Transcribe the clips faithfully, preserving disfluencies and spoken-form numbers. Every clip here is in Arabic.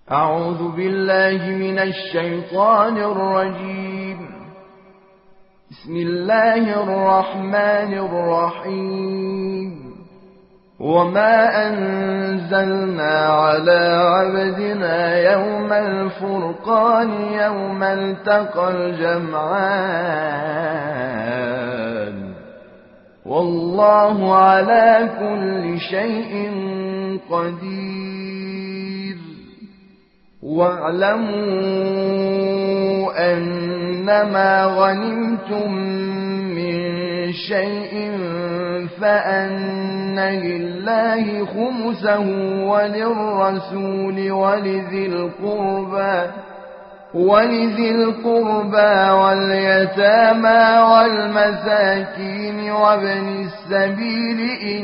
أعوذ بالله من الشيطان الرجيم. بسم الله الرحمن الرحيم. وما أنزلنا على عبدنا يوم الفرقان يوم التقى الجمعان والله على كل شيء قدير. واعلموا أنما غنمتم من شيء فأن لله خمسه وللرسول ولذي القربى ولذي القربى واليتامى والمساكين وابن السبيل إن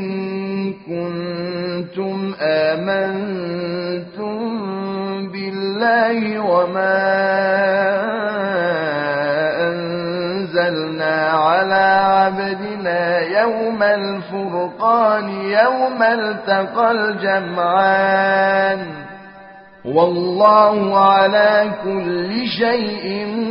كنتم آمنتم بالله وما أنزلنا على عبدنا يوم الفرقان يوم التقى الجمعان والله على كل شيء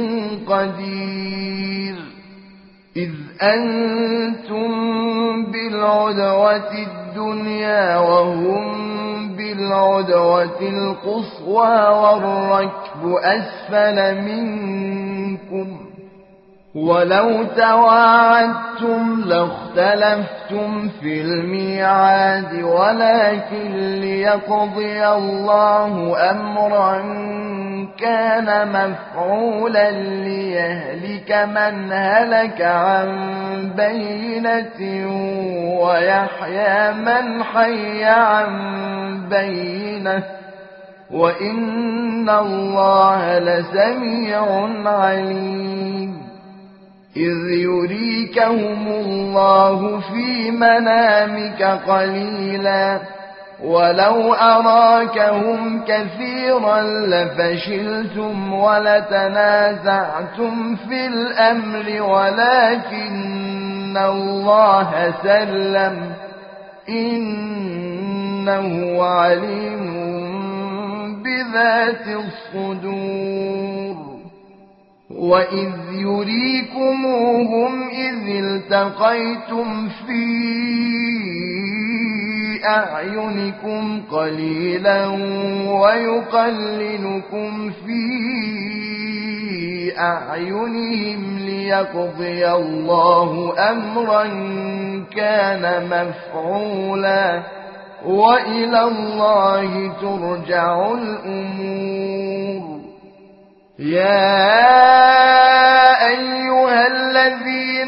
قدير. إذ أنتم بالعدوة الدنيا وهم بالعدوة القصوى والركب أسفل منكم ولو تواعدتم لاختلفتم في الميعاد ولكن ليقضي الله أمرا كان مفعولا ليهلك من هلك عن بينة ويحيى من حي عن بينة وإن الله لسميع عليم. إذ يريكهم الله في منامك قليلا ولو أراكهم كثيرا لفشلتم ولتنازعتم في الأمر ولكن الله سلم إنه عليم بذات الصدور. وإذ يريكموهم إذ التقيتم في أعينكم قليلا ويقللكم في أعينهم ليقضي الله أمرا كان مفعولا وإلى الله ترجع الأمور. يا أيها الذين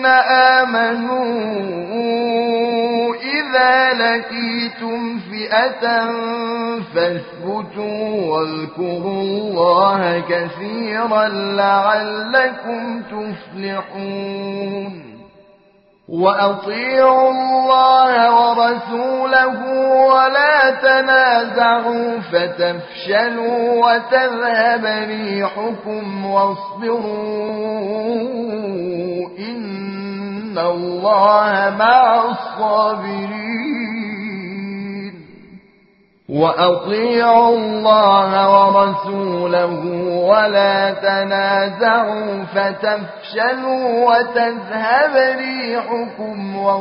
آمنوا إذا لقيتم فئة فاثبتوا واذكروا الله كثيرا لعلكم تفلحون. وأطيعوا الله ورسوله ولا تنازعوا فتفشلوا وتذهب ريحكم واصبروا إن الله مع الصابرين. وأطيعوا الله ورسوله ولا تنازعوا فتفشلوا وتذهب ريحكم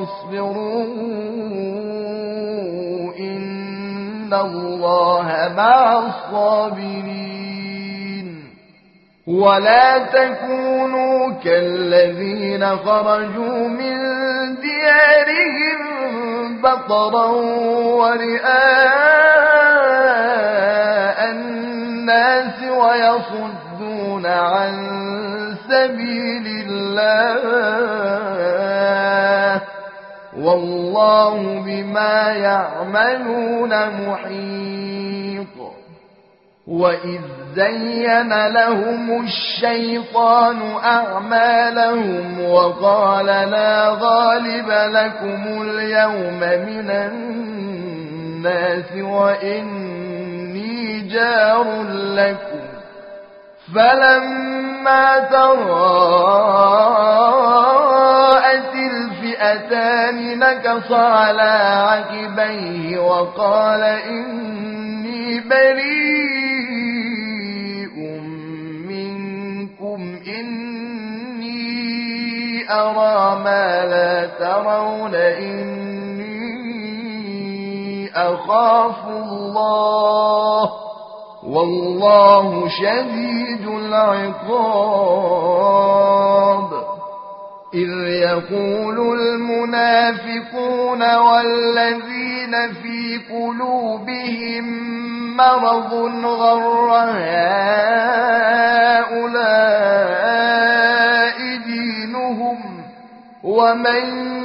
واصبروا إن الله مع الصابرين. ولا تكونوا كالذين خرجوا من ديارهم بطرا ورئاء الناس ويصدون عن سبيل الله والله بما يعملون محيط. وإذ زين لهم الشيطان أعمالهم وقال لا غالب لكم اليوم من الناس وإني جار لكم فلما تراءت الفئتان نكص على عقبيه وقال إني بريء أرى ما لا ترون إني أخاف الله والله شديد العقاب إذ يقول المنافقون والذين في قلوبهم مرض غر هؤلاء دينهم ومن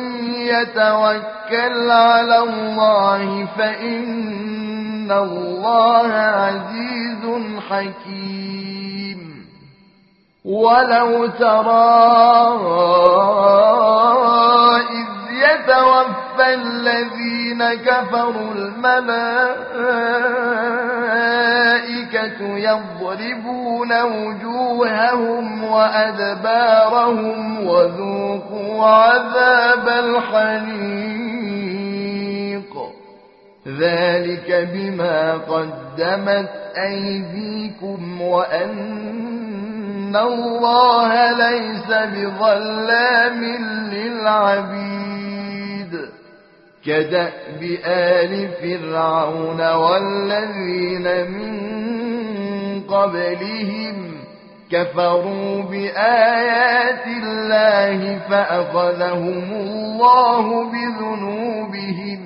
يتوكل على الله فإن الله عزيز حكيم ولو ترى إذ يتوفى الذين كفروا الملائكة يضربون وجوههم وأدبارهم وذوقوا عذاب الحريق ذلك بما قدمت أيديكم وأن الله ليس بظلام للعبيد كدأب آل فرعون والذين من قبلهم كفروا بآيات الله فأخذهم الله بذنوبهم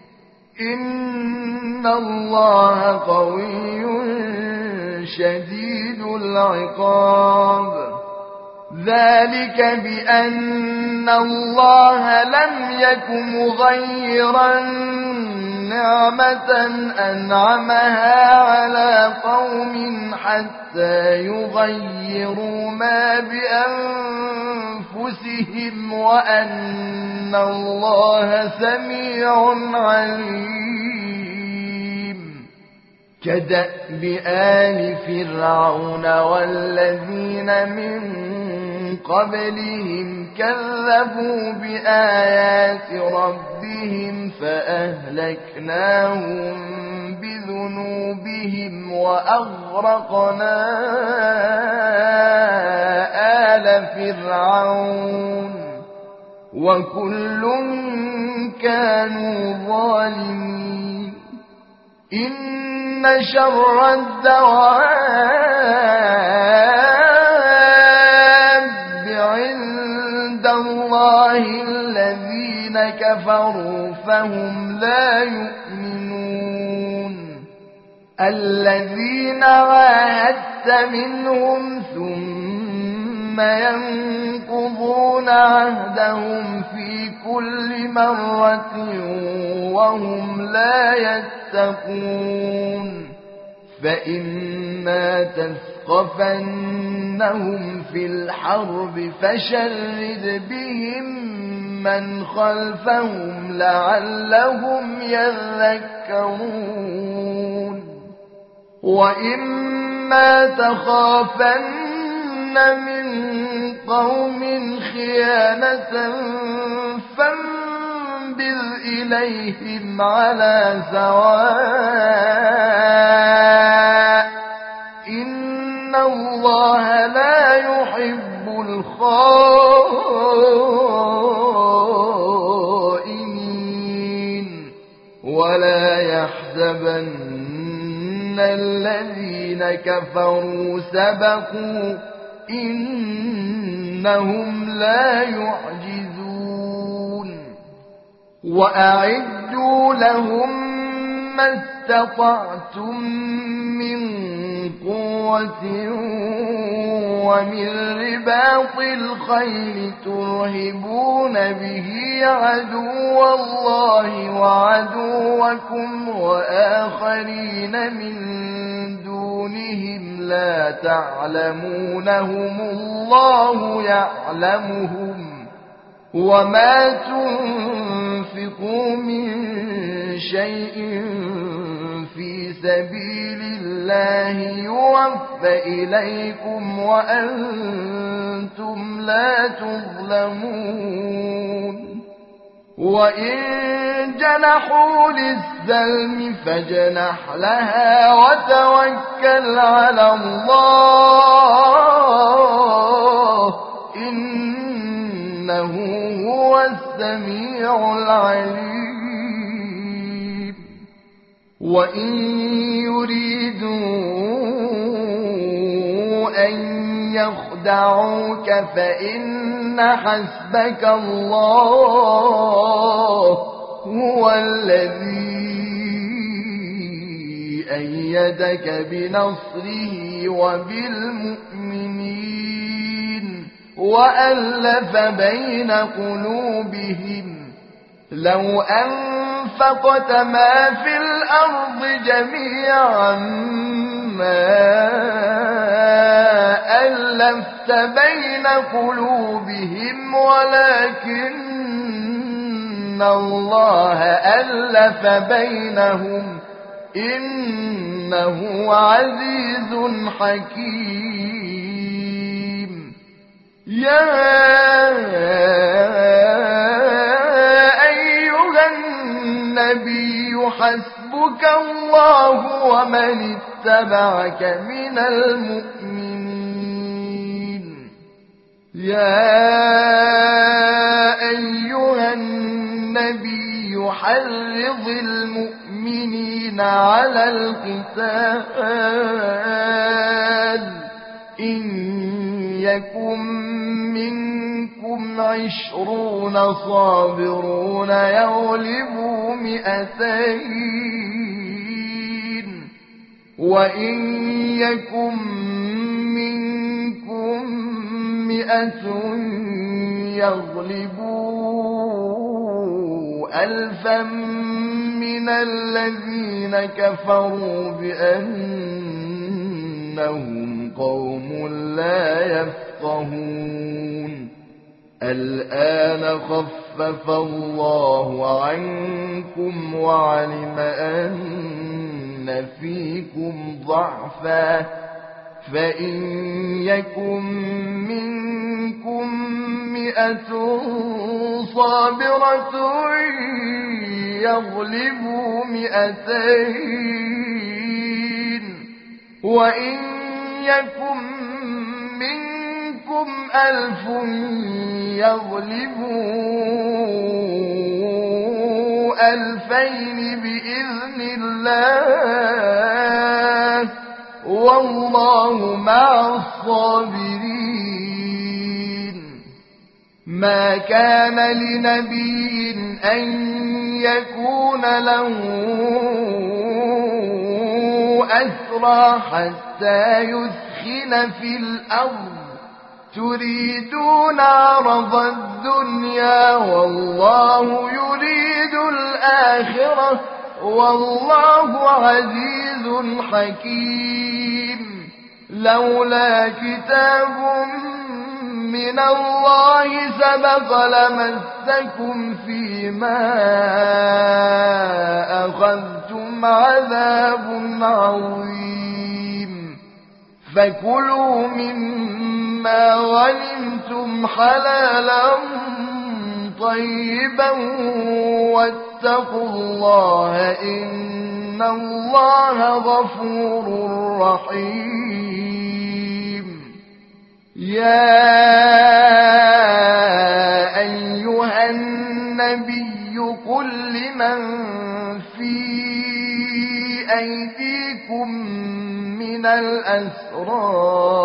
إن الله قوي شديد العقاب ذلك بأن الله لم يك مغيرا نعمة أنعمها على قوم حتى يغيروا ما بأنفسهم وأن الله سميع عليم كدأب آل فرعون والذين من قبلهم كذبوا بآيات ربهم فأهلكناهم بذنوبهم وأغرقنا آل فرعون وكل كانوا ظالمين إن شر الدواب عند الله الذين كفروا فهم لا يؤمنون الذين عاهدت منهم ثم ينقضون عهدهم في كل مرة وهم لا يتقون فإما تثقفنهم في الحرب فشرد بهم من خلفهم لعلهم يذكرون وإما تخافن من قوم خيانة فانبذ إليهم على سواء إن الله لا يحب الخائنين ولا يحسبن الذين كفروا سبقوا إنهم لا يعجزون وأعدوا لهم ما استطعتم من قوة ومن رباط الخيل ترهبون به عدو الله وعدوكم وآخرين من دونهم لا تعلمونهم الله يعلمهم وما تنفقوا من شيء في سبيل الله يوفى إليكم وأنتم لا تظلمون وإن جنحوا للسلم فاجنح لها وتوكل على الله إن السميع العليم. وإن يريدوا أن يخدعوك فإن حسبك الله هو الذي أيدك بنصره وبالمؤمنين وألف بين قلوبهم لو أنفقت ما في الأرض جميعا ما ألفت بين قلوبهم ولكن الله ألف بينهم إنه عزيز حكيم. يا أيها النبي حسبك الله ومن اتبعك من المؤمنين. يا أيها النبي حرض المؤمنين على القتال إن يكن منكم عشرون صابرون يغلبوا مئتين وإن يكن منكم مئة يغلبوا ألفا من الذين كفروا بأنهم قوم لا يفقهون. الآن خفف الله عنكم وعلم أن فيكم ضعفا فإن يكن منكم مئة صابرة يغلبوا مئتين وإن يكن منكم ألف يغلبوا ألفين بإذن الله والله مع الصابرين. ما كان لنبي أن يكون له أسرى حتى يثخن في الأرض تريدون عرض الدنيا والله يريد الآخرة والله عزيز حكيم. لولا كتاب من الله سبق لمسكم فيما أخذتم عذاب عظيم. فكلوا مما غنمتم حلالا طيبا واتقوا الله إن الله غفور رحيم. يا أيها النبي قل لمن في أيديكم من الأسرى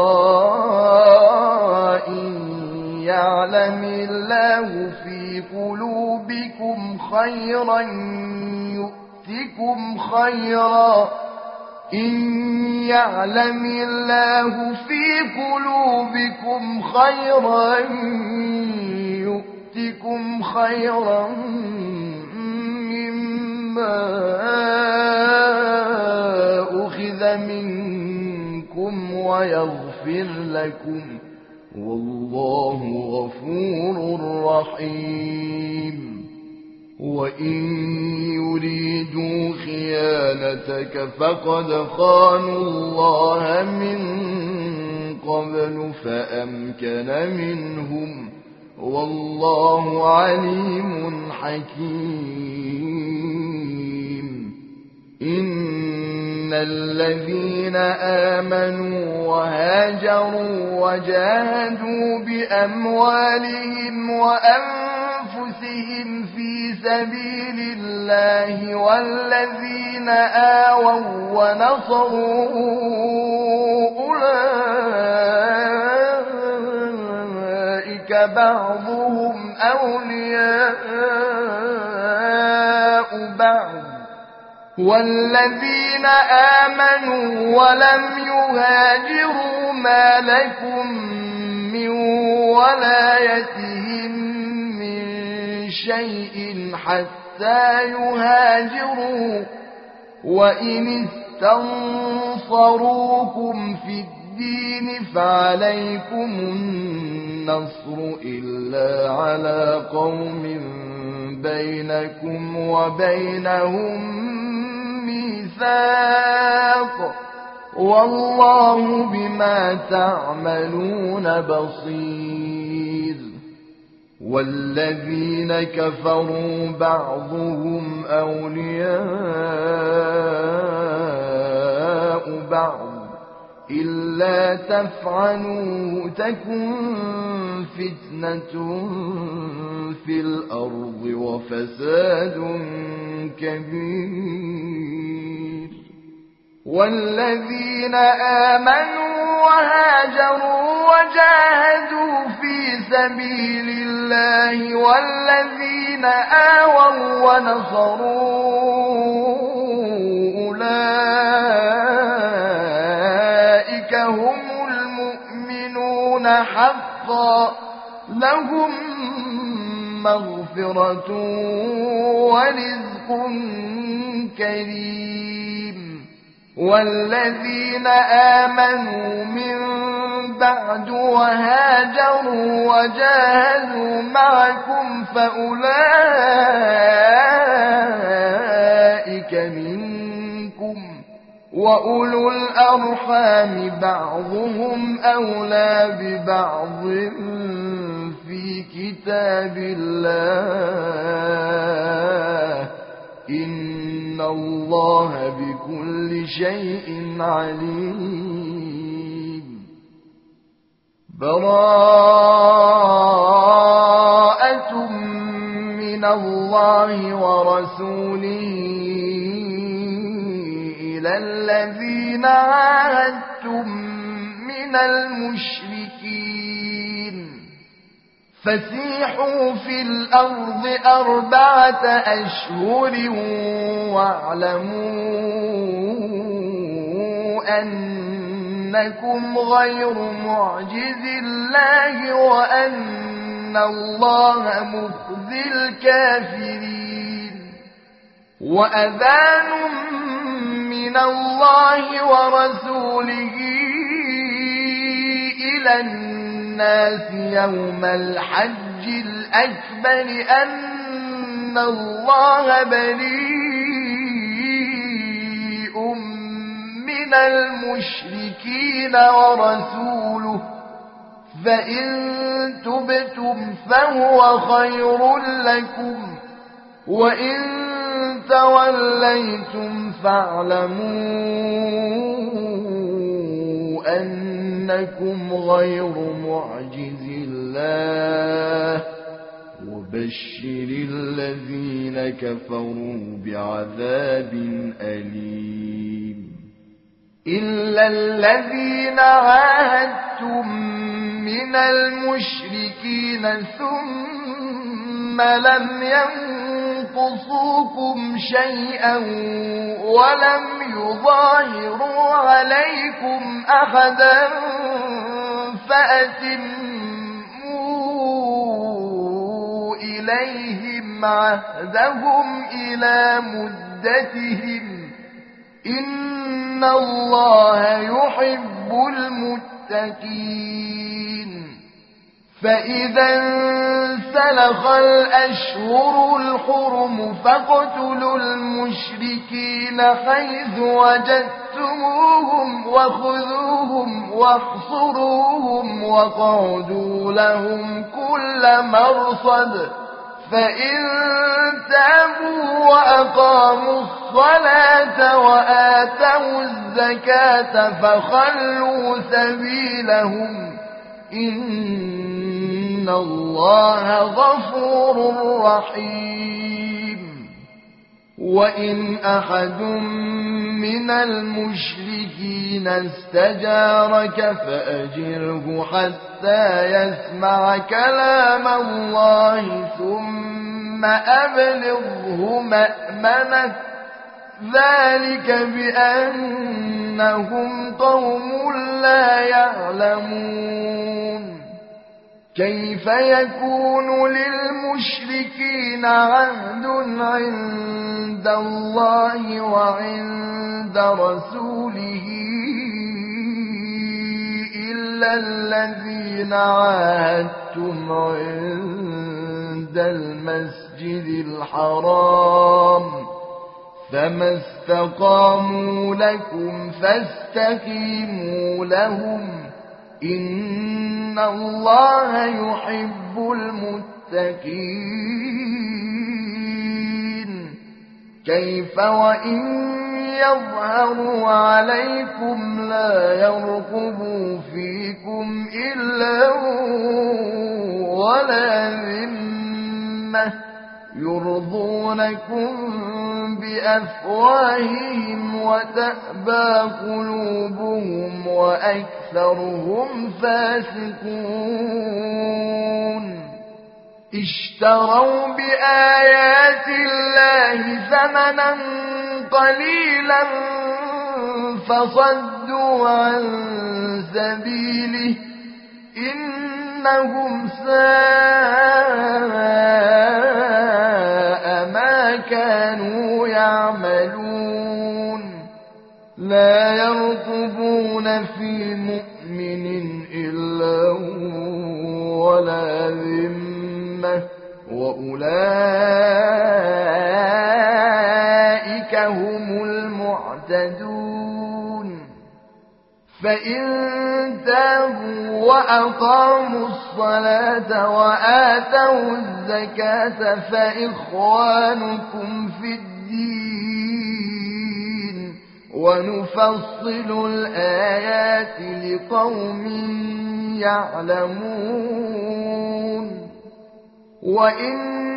إن يعلم الله في قلوبكم خيرا يؤتكم خيرا إن يعلم الله في قلوبكم خيرا يؤتكم خيرا مما أخذ منكم ويغفر لكم والله غفور رحيم. وإن يريدوا خيانتك فقد خانوا الله من قبل فأمكن منهم والله عليم حكيم. إن الذين آمنوا وهاجروا وجاهدوا بأموالهم وأنفسهم بهم في سبيل الله والذين آووا ونصروا أولئك بعضهم أولياء بعض والذين آمنوا ولم يهاجروا ما لكم من ولايتهم من شيء حتى يهاجروا وإن استنصروكم في الدين فعليكم النصر إلا على قوم بينكم وبينهم ميثاق والله بما تعملون بصير والذين كفروا بعضهم أولياء بعض إلا تفعلوا تكن فتنة في الأرض وفساد كبير والذين آمنوا وهاجروا وجاهدوا في سبيل الله والذين آووا ونصروا أولئك هم المؤمنون حقا لهم مغفرة ورزق كريم والذين آمنوا من بعد وهاجروا وجاهدوا معكم فأولئك منكم وأولو الأرحام بعضهم أولى ببعض في كتاب الله إن الله بكل شيء عليم براءة من الله ورسوله إلى الذين عاهدتم من المشركين فسيحوا في الأرض أربعة أشهر واعلموا أنكم غير معجز الله وأن الله مخزي الكافرين وأذان من الله ورسوله إلى الناس يوم الحج الأكبر أن الله بريء من المشركين ورسوله فإن تبتم فهو خير لكم وإن توليتم فاعلموا أنكم غير معجز الله وبشر الذين كفروا بعذاب أليم إلا الذين عاهدتم من المشركين ثم لم ينقصوكم شيئا ولم يظاهروا عليكم أحدا فأتموا إليهم عهدهم إلى مدتهم إن الله يحب المتقين فإذا انسلخ الأشهر الحرم فاقتلوا المشركين حيث وجدتموهم وخذوهم واحصروهم وقعدوا لهم كل مرصد فإن تابوا وأقاموا الصلاة وآتوا الزكاة فخلوا سبيلهم إن الله غفور رحيم وإن أحد من المشركين استجارك فأجره حتى يسمع كلام الله ثم أبلغه مأمنه ذلك بأنهم قوم لا يعلمون كيف يكون للمشركين عهد عند الله وعند رسوله إلا الذين عاهدتم عند المسجد الحرام فما استقاموا لكم فاستقيموا لهم إن الله يحب المتقين كيف وإن يظهروا عليكم لا يرقبوا فيكم إلا ولا ذمة يرضونكم بأفواههم وتأبى قلوبهم وأكثرهم فاسقون اشتروا بآيات الله ثمنا قليلا فصدوا عن سبيله إنهم ساء ما كانوا يعملون لا يرقبون في مؤمن إلا ولا ذمة وأولئك هم المعتدون فإن تابوا وأقاموا الصلاة وآتوا الزكاة فإخوانكم في الدين ونفصل الآيات لقوم يعلمون وإن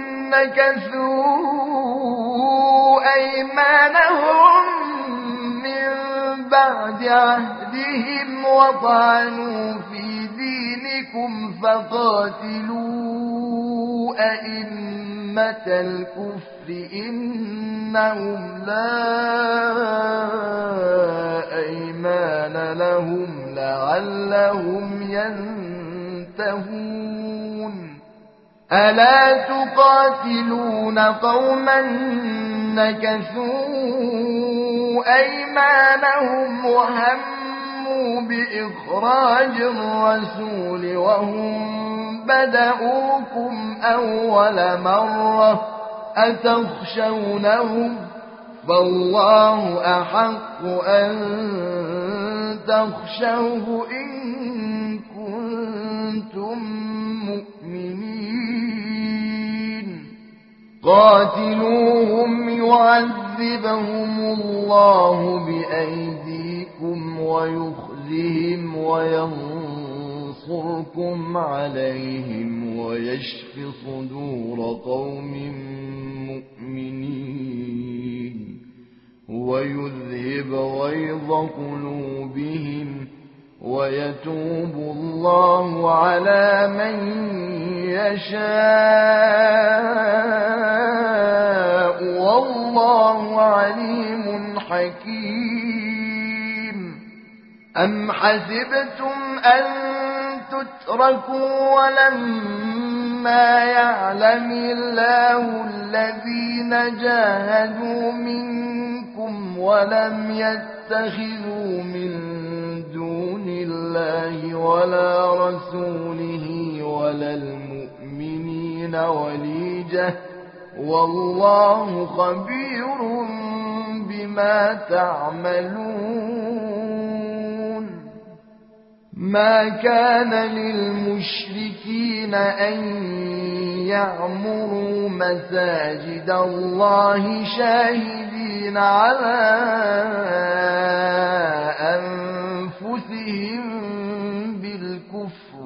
نكثوا أيمانهم من بعد عهدهم وطعنوا في دينكم فقاتلوا أئمة الكفر إنهم لا أيمان لهم لعلهم ينتهون ألا تقاتلون قوما نكثوا أيمانهم وهموا بإخراج الرسول وهم بدأوكم أول مرة أتخشونهم فالله أحق أن تخشوه إن كنتم مؤمنين قاتلوهم يعذبهم الله بأيديكم ويخزهم وينصركم عليهم ويشف صدور قوم مؤمنين ويذهب غيظ قلوبهم ويتوب الله على من يشاء والله عليم حكيم أم حسبتم أن تتركوا ولما يعلم الله الذين جاهدوا منكم ولم يتخذوا من دون الله ولا رسوله ولا المؤمنين وليجة والله خبير بما تعملون ما كان للمشركين أن يعمروا مساجد الله شاهدين على أنفسهم الكفر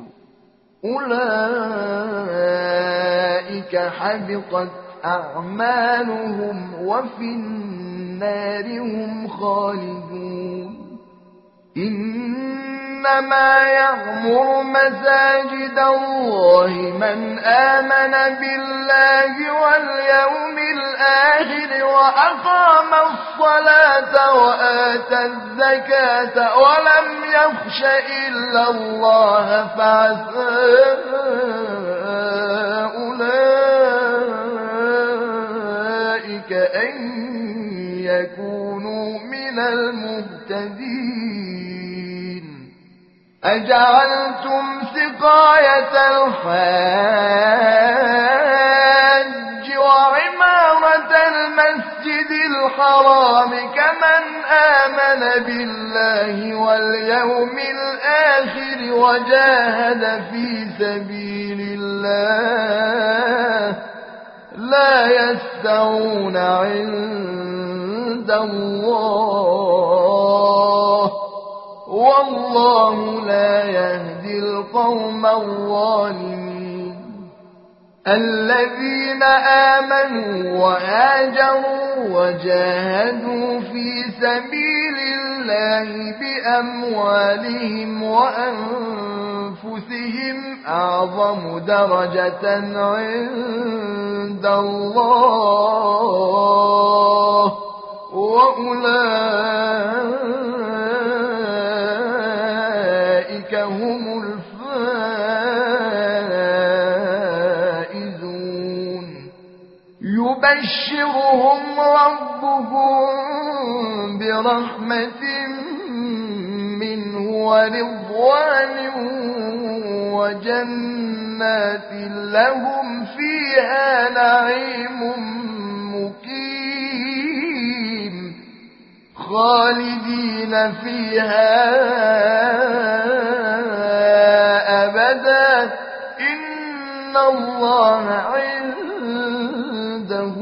أولئك حبطت أعمالهم وفي النار هم خالدون. إنما يعمر مساجد الله من آمن بالله واليوم الآخر وأقام الصلاة وآتى الزكاة ولم يخش إلا الله فعسى أولئك أن يكونوا من المهتدين. أجعلتم سقاية الحاج وعمارة المسجد الحرام كمن آمن بالله واليوم الآخر وجاهد في سبيل الله لا يستوون عند الله والله لا يهدي القوم الظالمين. الذين آمنوا وهاجروا وجاهدوا في سبيل الله بأموالهم وأنفسهم أعظم درجة عند الله وأولئك هم الفائزون. يبشرهم ربهم برحمة منه ورضوان وجنات لهم فيها نعيم مقيم خالدين فيها أبدا إن الله عنده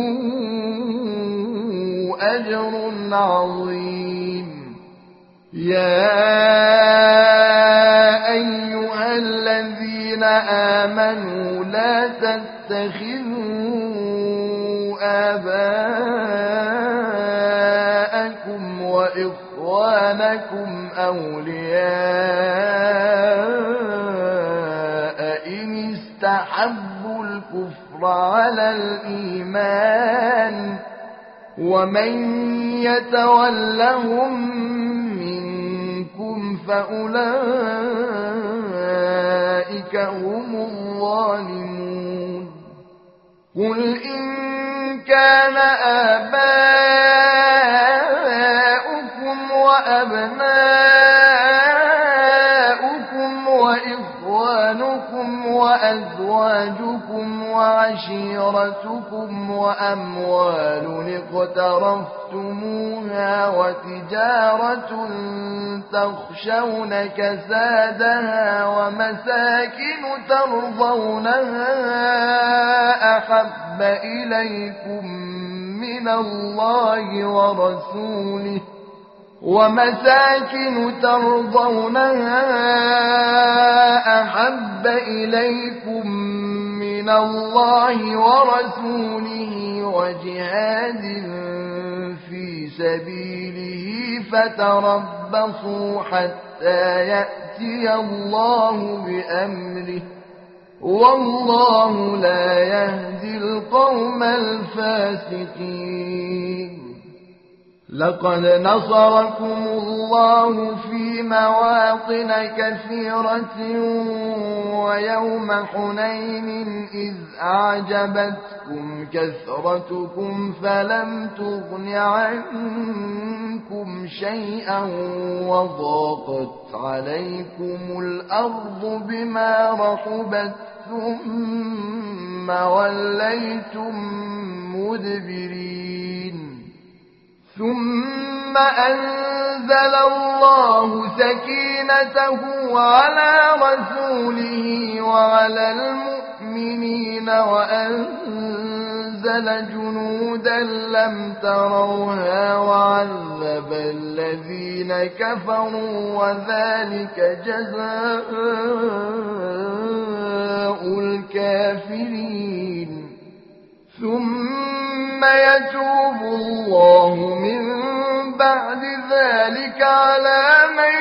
أجر عظيم. يا أيها الذين آمنوا لا تتخذوا آباءكم وإخوانكم أولياء إن استحبوا الكفر على الإيمان ومن يتولهم منكم فأولئك هم الظالمون. قل إن كان آباؤكم وأبناؤكم وإخوانكم وأزواجكم وعشيرتكم وأموال اقترفتموها وتجارة تخشون كسادها ومساكن ترضونها أحب إليكم من الله ورسوله ومساكن ترضونها أحب إليكم من الله ورسوله وجهاد في سبيله فتربصوا حتى يأتي الله بأمره والله لا يهدي القوم الفاسقين. لقد نصركم الله في مواطن كثيرة ويوم حنين إذ أعجبتكم كثرتكم فلم تغن عنكم شيئا وضاقت عليكم الأرض بما رحبت ثم وليتم مدبرين. ثم أنزل الله سكينته على رسوله وعلى المؤمنين وأنزل أنزل جنودا لم تروها وعذب الذين كفروا وذلك جزاء الكافرين ثم يتوب الله من بعد ذلك على من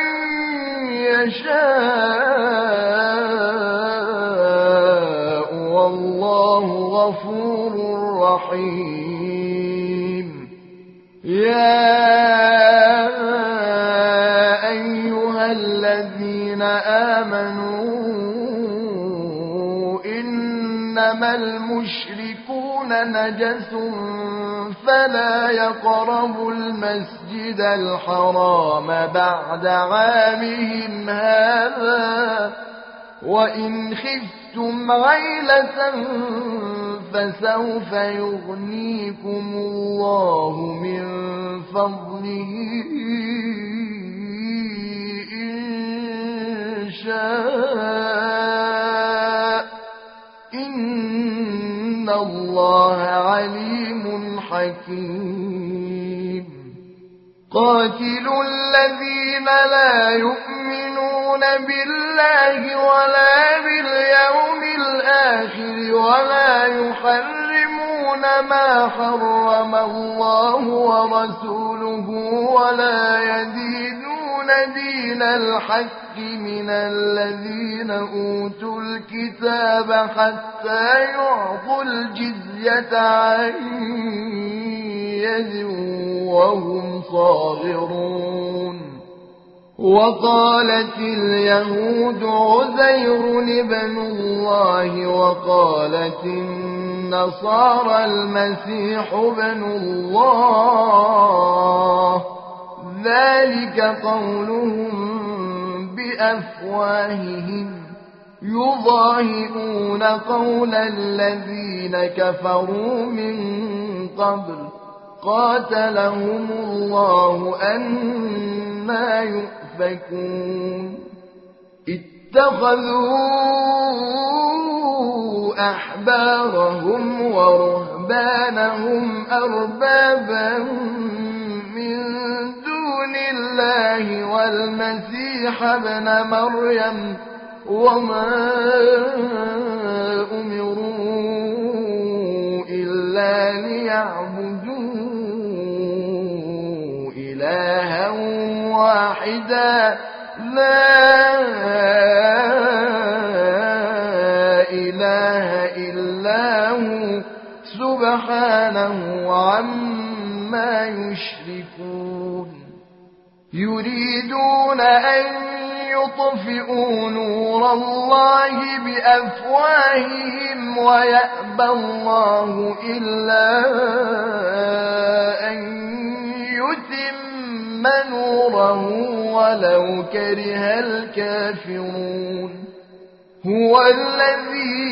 يشاء والله غفور رحيم يا أيها الذين آمنوا إنما المشركون نجس فلا يقربوا المسجد الحرام بعد عامهم هذا وإن خفتم عيلة فسوف يغنيكم الله من فضله إن شاء إن الله عليم حكيم قاتلوا الذين لا يؤمنون بالله ولا باليوم الآخر ولا يحرمون ما حرم الله ورسوله ولا يدينون دين الحق من الذين أوتوا الكتاب حتى يعطوا الجزية عن يد وهم صاغرون وقالت اليهود عزير ابن الله وقالت النصارى المسيح ابن الله ذلك قولهم بأفواههم يضاهئون قول الذين كفروا من قبل قاتلهم الله أنى يؤفكون اتخذوا أحبارهم ورهبانهم أربابا من دون الله والمسيح ابن مريم وما أمروا إلا ليعبدوا إلها واحدا لا إله إلا هو سبحانه عما يشركون يريدون أن يطفئوا نور الله بأفواههم ويأبى الله إلا أن يتم نوره ولو كره الكافرون هو الذي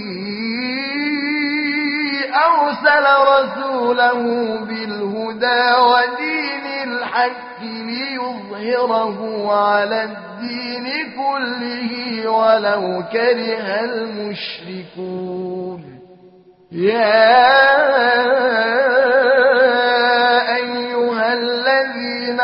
أرسل رسوله بالهدى ودين الحق ليظهره على الدين كله ولو كره المشركون يا أيها الذين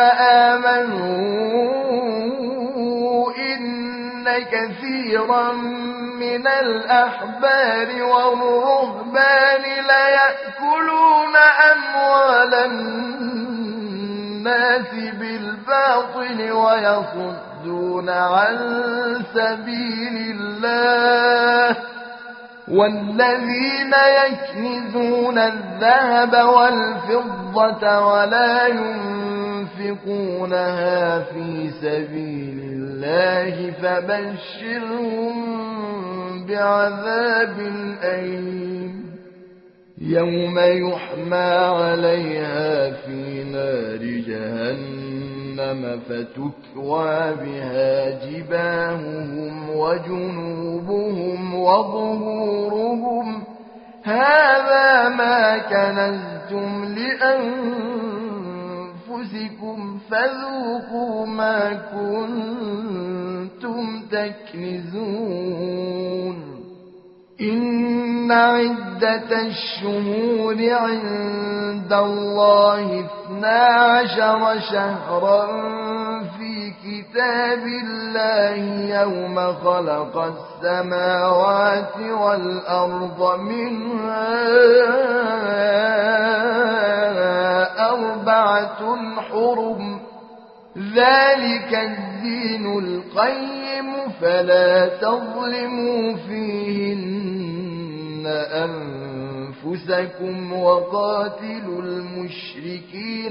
آمنوا إن كثيرا من الأحبار والرهبان ليأكلون أموال الناس بالباطل ويصدون عن سبيل الله والذين يكنزون الذهب والفضة ولا ينفقونها في سبيل الله فبشرهم بعذاب أليم يوم يحمى عليها في نار جهنم فتكوى بها جباههم وجنوبهم وظهورهم هذا ما كنزتم لأنفسكم فذوقوا ما كنتم تكنزون إن إن عدة الشهور عند الله اثنا عشر شهرا في كتاب الله يوم خلق السماوات والأرض منها أربعة حرم ذلك الدين القيم فلا تظلموا فيهن أنفسكم وقاتلوا المشركين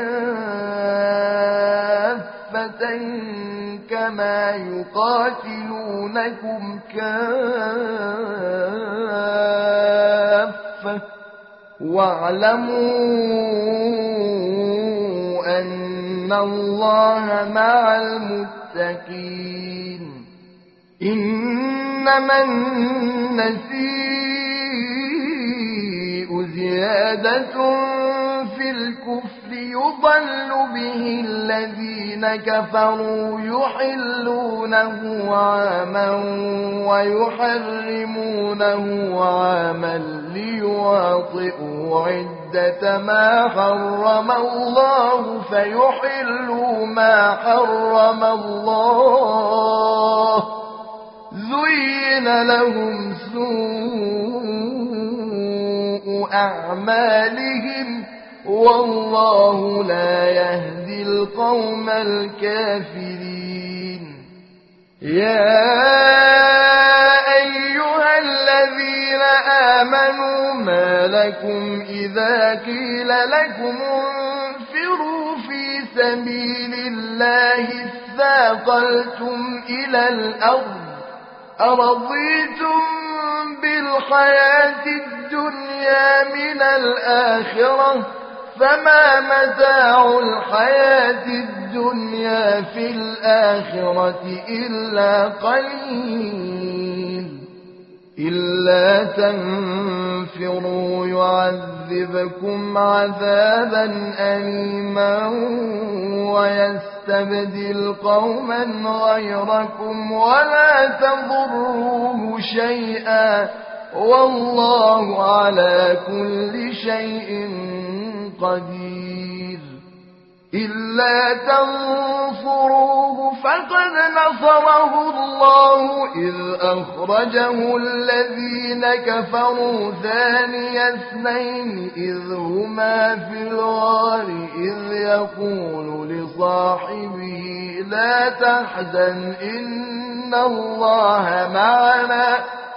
كافة كما يقاتلونكم كافة واعلموا أن الله مع المتقين إنما النسيء زيادة في الكفر يضل به الذين كفروا يحلونه عاما ويحرمونه عاما ليواطئوا عدة ما حرم الله فيحلوا ما حرم الله زين لهم سوء أعمالهم والله لا يهدي القوم الكافرين يا أيها الذين آمنوا ما لكم إذا قيل لكم انفروا في سبيل الله اثاقلتم إلى الأرض أرضيتم بالحياة الدنيا من الآخرة فما متاع الحياة الدنيا في الآخرة إلا قليل إلا تنفروا يعذبكم عذابا أليما ويستبدل قوما غيركم ولا تضروه شيئا والله على كل شيء قدير إلا تنصروه فقد نصره الله إذ أخرجه الذين كفروا ثاني اثنين إذ هما في الغار إذ يقول لصاحبه لا تحزن إن الله معنا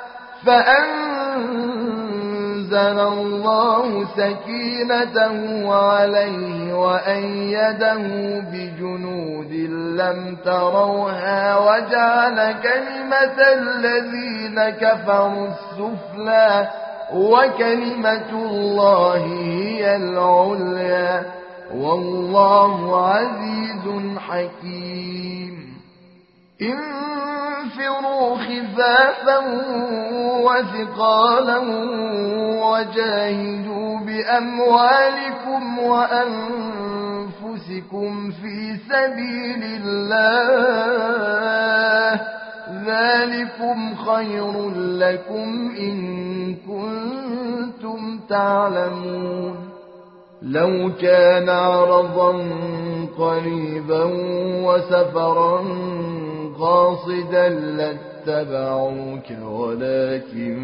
فأنزل الله سكينته عليه وأيده بجنود لم تروها وجعل كلمة الذين كفروا السفلى وكلمة الله هي العليا والله عزيز حكيم انفروا خفافا وثقالا وجاهدوا بأموالكم وأنفسكم في سبيل الله ذلكم خير لكم إن كنتم تعلمون لو كان عرضا قريبا وسفرا قاصدا لاتبعوك ولكن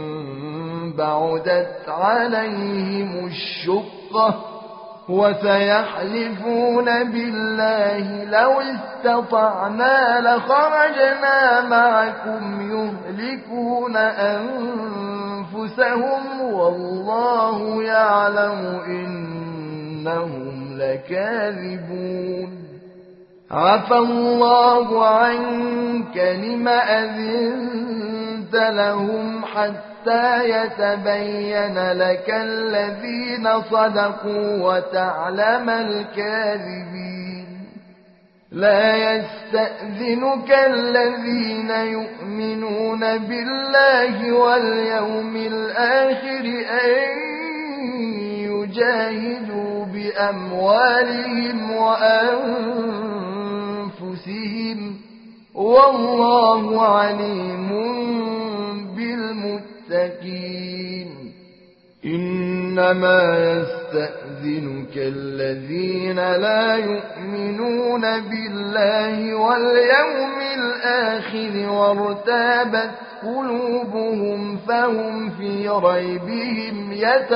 بعدت عليهم الشقة وسيحلفون بالله لو استطعنا لخرجنا معكم يهلكون أنفسهم والله يعلم إنهم لكاذبون عفى الله عنك لم أذنت لهم حتى يتبين لك الذين صدقوا وتعلم الكاذبين لا يستأذنك الذين يؤمنون بالله واليوم الآخر أن يجاهدوا بأموالهم وأنفسهم والله عليم بالمتقين للمتقين إنما يستأذنك الذين لا يؤمنون بالله واليوم الآخر وارتابت قلوبهم فهم في ريبهم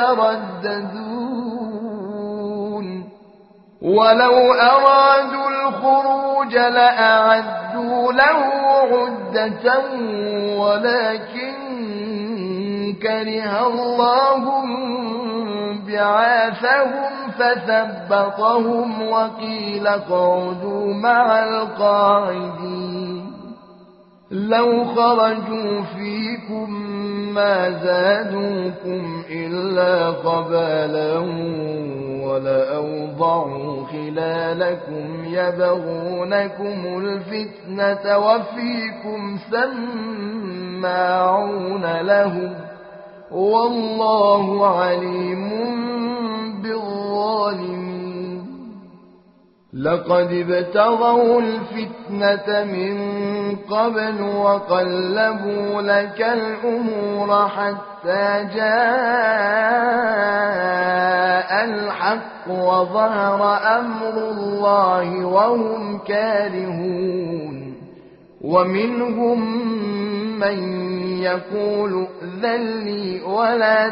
يترددون ولو أرادوا الخروج لأعدوا له عدة ولكن كره الله بعاثهم فثبطهم وقيل اقعدوا مع القاعدين لو خرجوا فيكم ما زادوكم إلا قبالا ولأوضعوا خلالكم يبغونكم الفتنة وفيكم سماعون لهم والله عليم بالظالمين لقد ابتغوا الفتنة من قبل وقلبوا لك الأمور حتى جاء الحق وظهر أمر الله وهم كارهون ومنهم من يقول ائذن لي ولا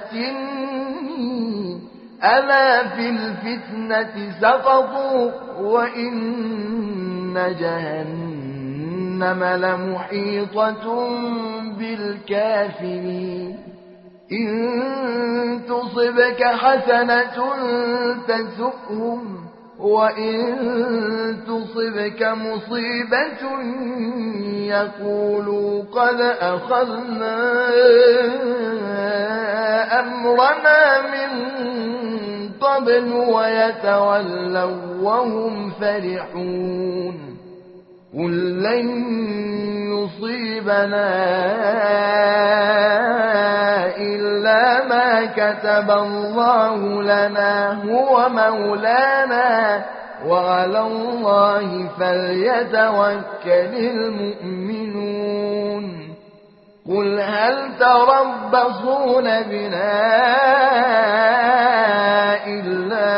تفتني ألا في الفتنة سقطوا وإن جهنم لمحيطة بالكافرين إن تصبك حسنة تسؤهم وإن تصبك مصيبة يقولوا قد أخذنا أمرنا من قبل ويتولوا وهم فرحون قل لن يصيبنا إلا ما كتب الله لنا هو مولانا وعلى الله فليتوكل المؤمنون قل هل تربصون بنا إلا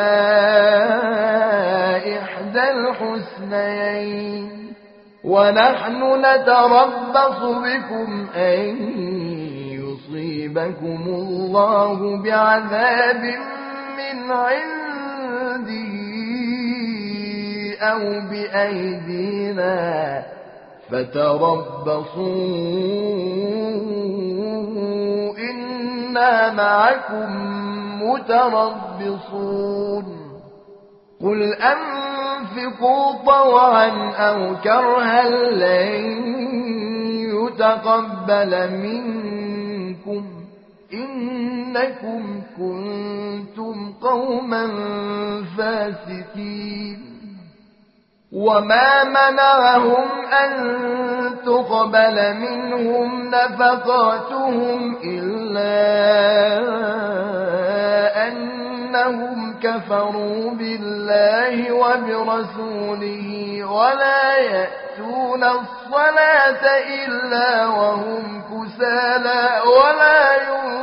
إحدى الحسنيين ونحن نتربص بكم أن يصيبكم الله بعذاب من عنده أو بأيدينا فتربصوا إنا معكم متربصون قل أنفقوا طوعا أو كرها لن يتقبل منكم إنكم كنتم قوما فاسقين وما منعهم أن تقبل منهم نفقاتهم إلا أنهم كفروا بالله وبرسوله ولا يأتون الصلاة إلا وهم كسالى ولا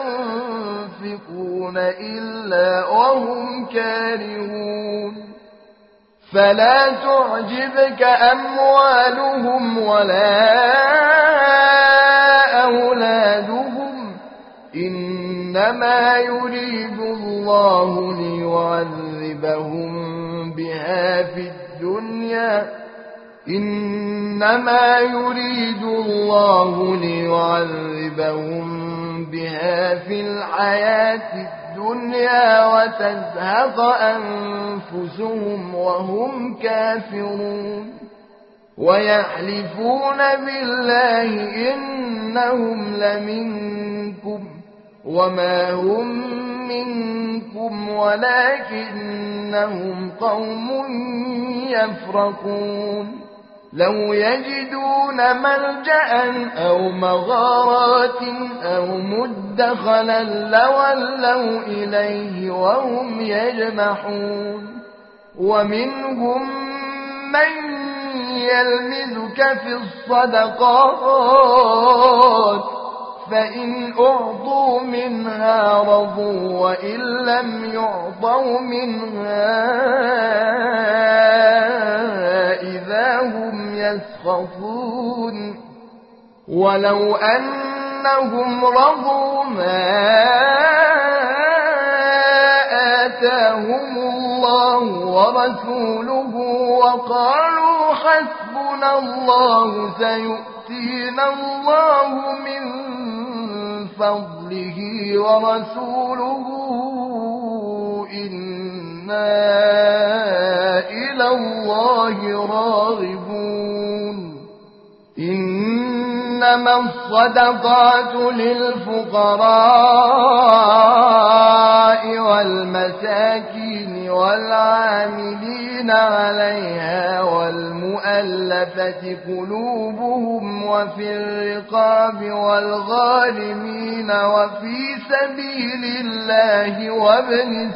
ينفقون إلا وهم كارهون فلا تعجبك أموالهم ولا أولادهم إنما يريد الله ليعذبهم بها في الدنيا إنما يريد الله ليعذبهم بها في الحياة الدنيا وتزهق أنفسهم وهم كافرون ويحلفون بالله إنهم لمنكم وما هم منكم ولكنهم قوم يفرقون لو يجدون ملجأ أو مغارات أو مدخلا لولوا إليه وهم يجمحون ومنهم من يلمزك في الصدقات فإن أعطوا منها رضوا وإن لم يعطوا منها إذا هم يسخطون ولو أنهم رضوا ما آتاهم الله ورسوله وقالوا حسبنا الله سيؤتينا الله من فضله ورسوله إنا إلى الله راغبون إنما الصدقات للفقراء والمساكين والعاملين عليها والمؤلفة قلوبهم وفي الرقاب والغارمين وفي سبيل الله وابن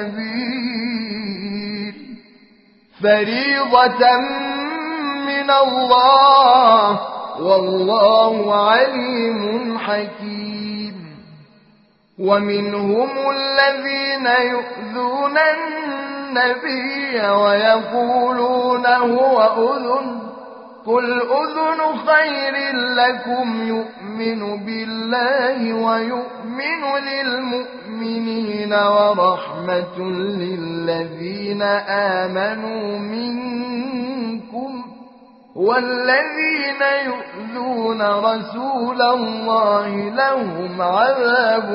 السبيل فريضة من الله والله عليم حكيم ومنهم الذين يؤذون النبي ويقولون هو أذن قل أذن خير لكم يؤمن بالله ويؤمن للمؤمنين ورحمة للذين آمنوا منكم والذين يؤذون رسول الله لهم عذاب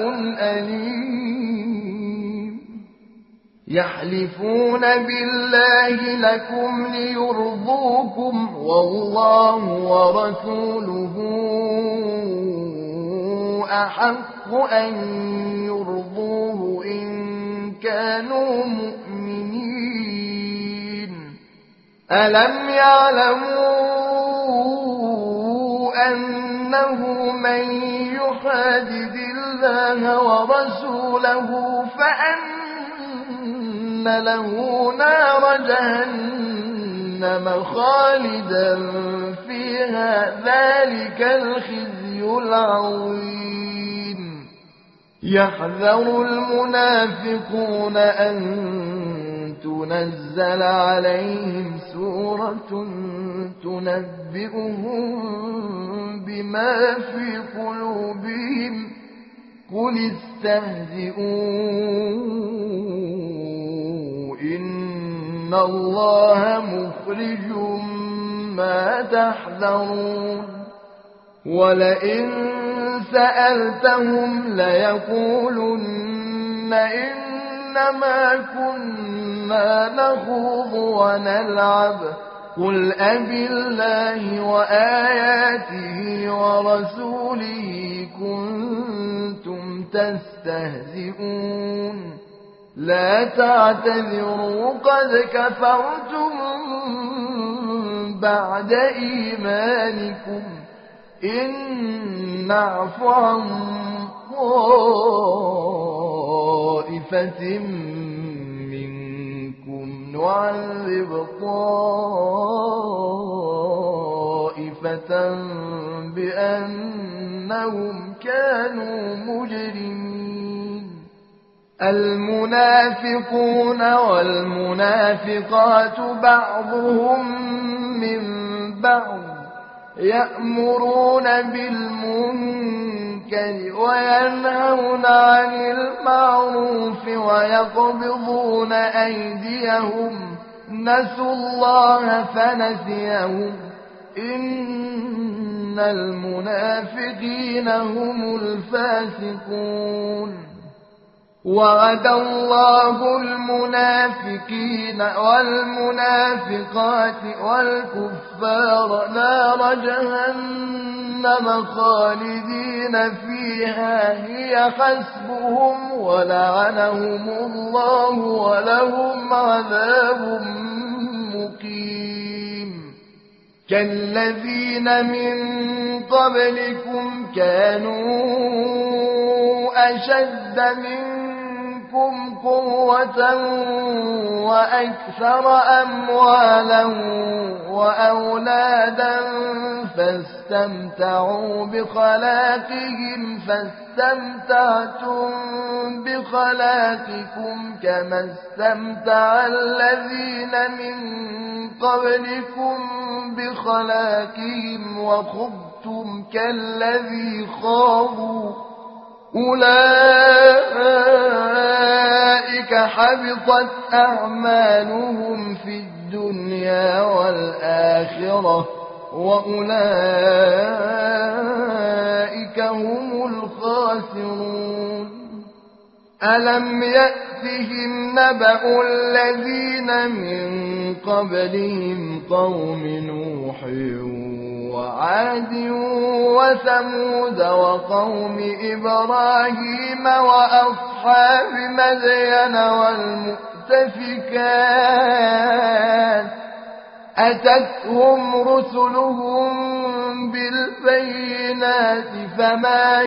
أليم يحلفون بالله لكم ليرضوكم والله ورسوله أحق أن يرضوه إن كانوا مؤمنين ألم يعلموا أنه من يحادد الله ورسوله فأن له نار جهنم خالدا فيها ذلك الخزي العظيم يحذر المنافقون أن تنزل عليهم سورة تنبئهم بما في قلوبهم قل استهزئوا إن الله مخرج ما تحذرون ولئن سألتهم ليقولن إنما كنا نخوض ونلعب قل أبالله وآياته ورسوله كنتم تستهزئون لا تعتذروا قد كفرتم بعد إيمانكم إن نعف عن طائفة منكم نعذب طائفة بأنهم كانوا مجرمين المنافقون والمنافقات بعضهم من بعض يأمرون بالمنكر وينهون عن المعروف ويقبضون أيديهم نسوا الله فنسيهم إن المنافقين هم الفاسقون وعد الله المنافقين والمنافقات والكفار نار جهنم خالدين فيها هي حسبهم ولعنهم الله ولهم عذاب مقيم كالذين من قبلكم كانوا أشد منكم قوة وأكثر أموالا وأولادا فاستمتعوا بخلاقهم فاستمتعتم بخلاقكم كما استمتع الذين من قبلكم بخلاقهم وخضتم كالذي خاضوا أولئك حبطت أعمالهم في الدنيا والآخرة وأولئك هم الخاسرون ألم يأتهم نبأ الذين من قبلهم قوم نوح وعاد وثمود وقوم إبراهيم وأصحاب مدين والمؤتفكات أتتهم رسلهم بالبينات فما